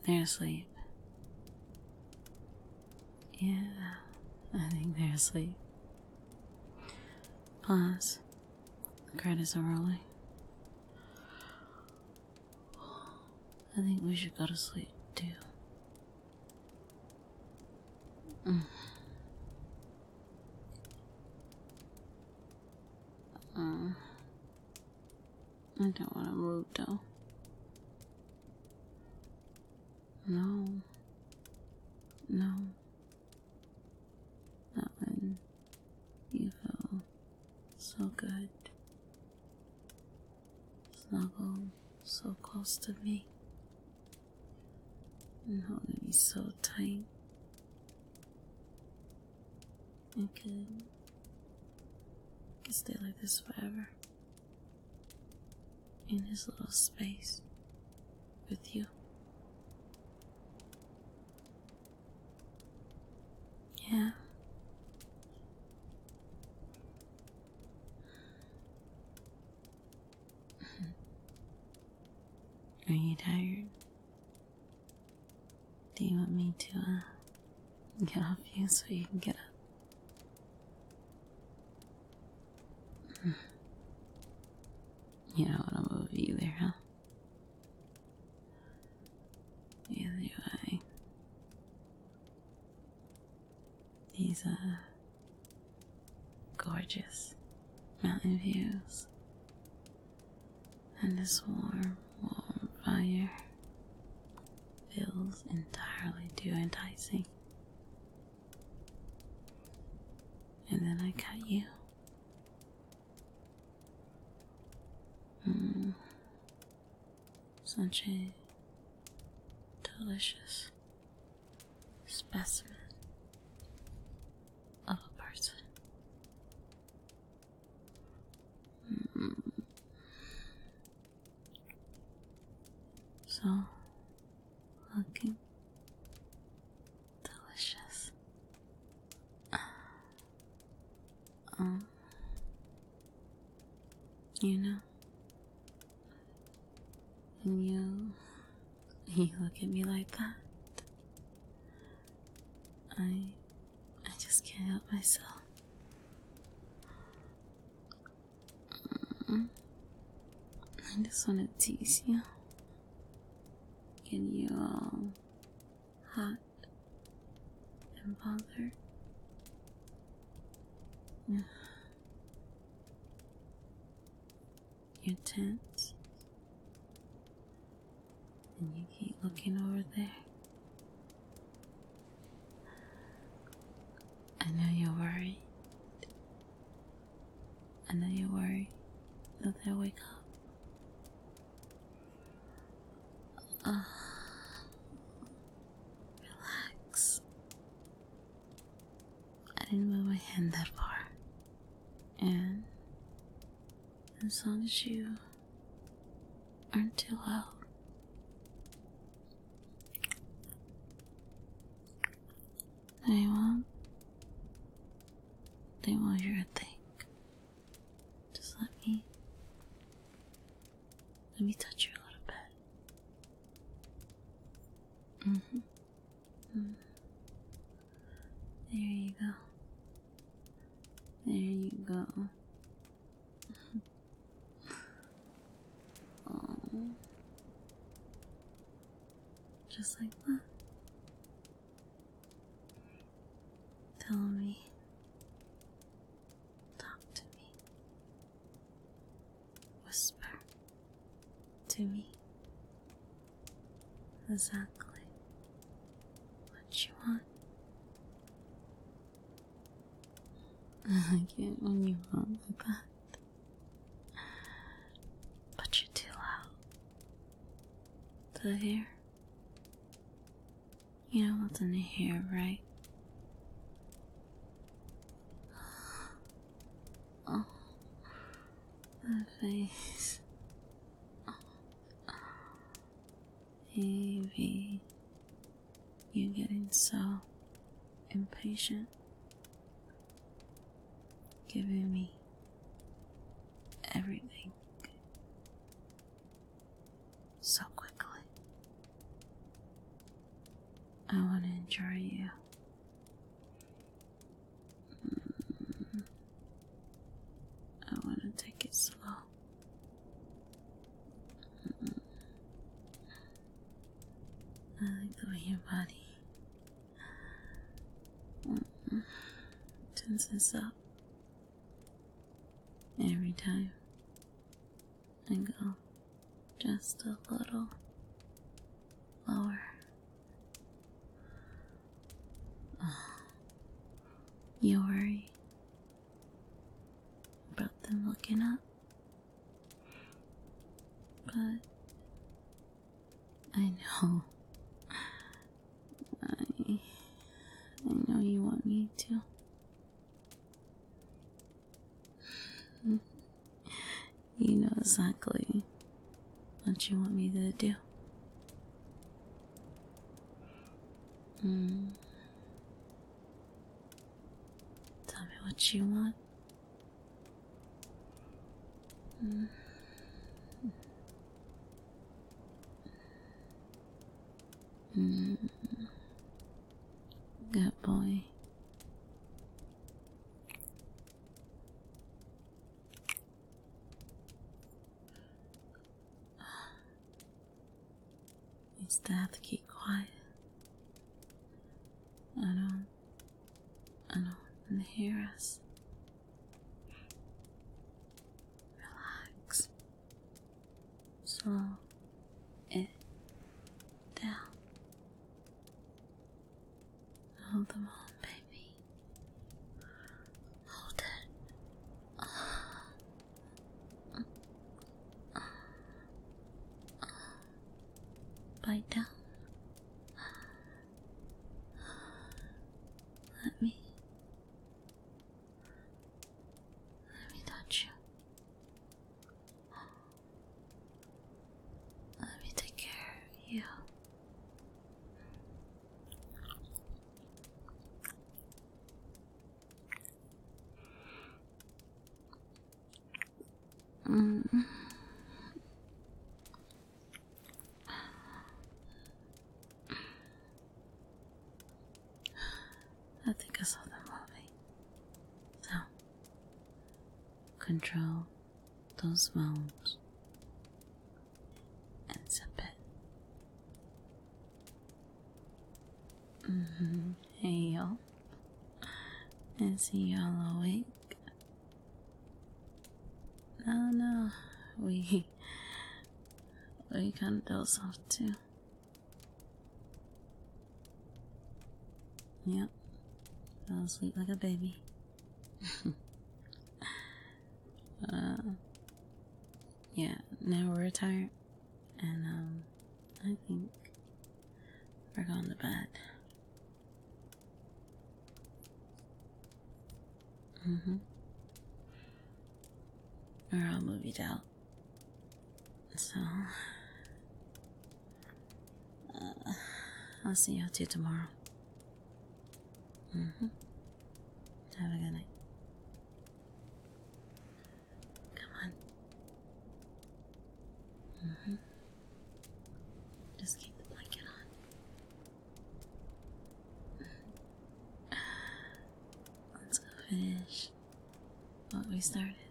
they're asleep. Yeah, I think they're asleep. Pause. The credits are rolling. I think we should go to sleep, too. I don't want to move, though. No. Not when you feel so good. Snuggle so close to me. And holding me so tight. I could stay like this forever. In this little space with you. Yeah. Are you tired? Do you want me to get off you so you can get up? You don't want to move either, huh? Neither do I. These gorgeous mountain views and this warm fire feels entirely too enticing. And then I cut you. Such a delicious specimen of a person. So looking delicious. You know, when you look at me like that, I just can't help myself. I just want to tease you, get you all hot and bothered. You're tense, and you keep looking over there. I know you're worried. I know you're worried that they'll wake up. Relax. I didn't move my hand that far. And as long as you aren't too loud, they won't hear a thing. Just let me touch you a little bit. There you go. There you go. Oh. Just like that. Tell me. Talk to me. Whisper to me. Exactly what you want. I like it when you want like that. But you're too loud. To hear. You know what's in the hair, right? Oh, the face. Baby, you're getting so impatient, giving me everything so quickly. enjoy you. I want to take it slow. I like the way your body tenses up every time I go just a little lower. You worry about them looking up, but I know. I know you want me to. You know exactly what you want me to do. Tell me what you want. Good boy. You still have to keep quiet. I don't want to hear us. Relax. Slow it down. Hold them on, baby. Hold it. Bite down. Let me touch you. Let me take care of you. I think I saw them moving. So, control those moans and zip it. Hey y'all. Is y'all awake? No. We kind of doze off too. Yep. Fell asleep like a baby. Yeah, now we're tired, and I think we're going to bed. We're all movied out, so I'll see y'all two tomorrow. Have a good night. Come on. Just keep the blanket on. Let's go finish what we started.